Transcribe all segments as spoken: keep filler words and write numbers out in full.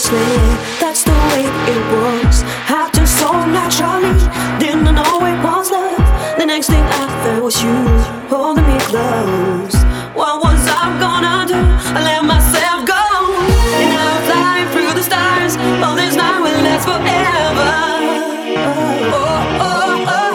effortlessly. That's the way it was. Happened so naturally. Didn't know it was love. The next thing I felt was you holding me close. What was I gonna do? I let myself go. And now I'm flying through the stars. Oh, this night will last forever. Oh, oh, oh, oh.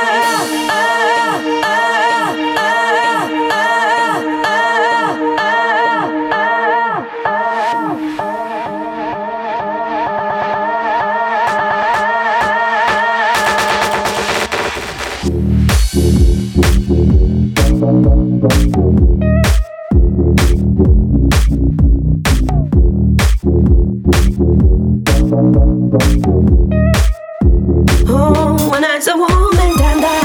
Oh, when I'm a woman, and I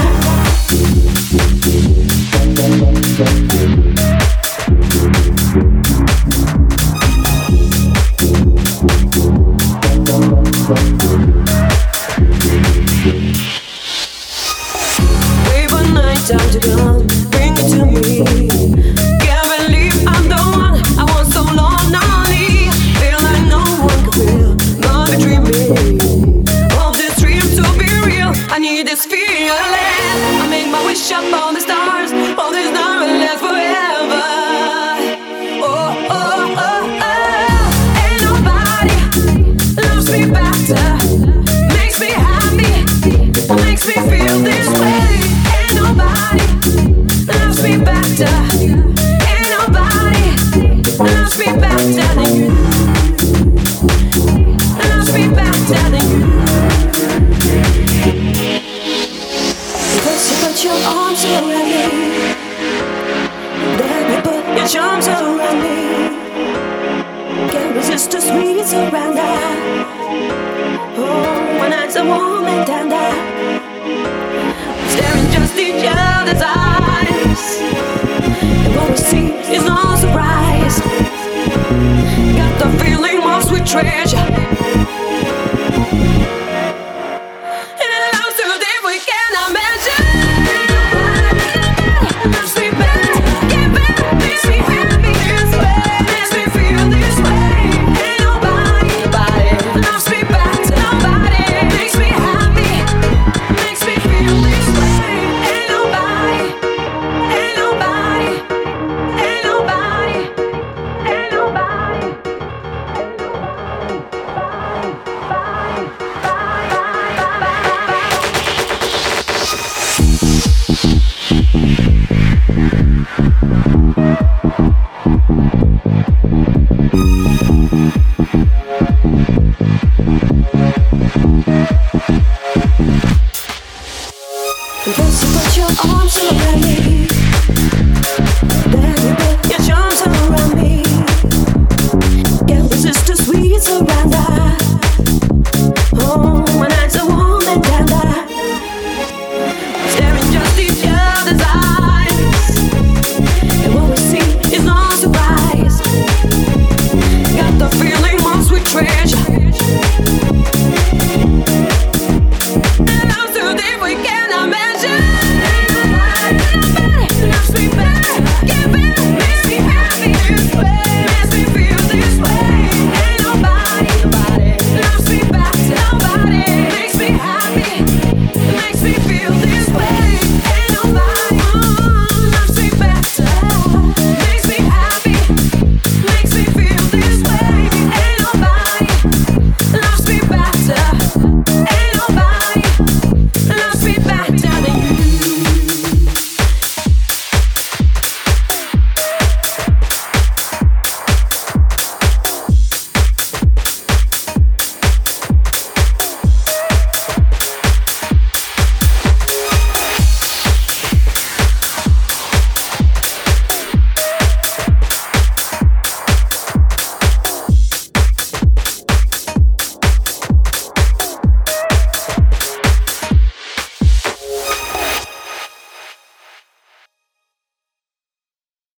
wait for night time to come, bring it to me. Can't believe I'm the one I want so long, not leave. Feel like no one can feel, not be dreaming. I need this feeling. I make my wish up on the stars. Oh, this night will last forever. Oh, oh, oh, oh. Ain't nobody loves me better. Makes me happy. Makes me feel this way. Ain't nobody loves me better. Ain't nobody loves me better than you. Loves me better than you. Put your arms around me, baby, put your charms around me. Can't resist the sweet surrender. Oh, when I'm a woman and I staring just each other's eyes, and what we see is no surprise. Got the feeling of sweet treasure.